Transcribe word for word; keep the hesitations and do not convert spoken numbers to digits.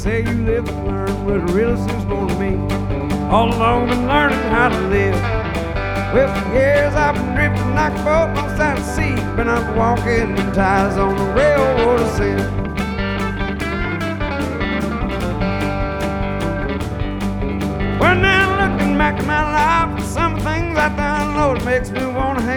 say you live and learn, but it really seems more to me. All along been learning how to live. Well, for years I've been drifting like a boat on the side of the sea. Been out walking ties on the railroad of sin.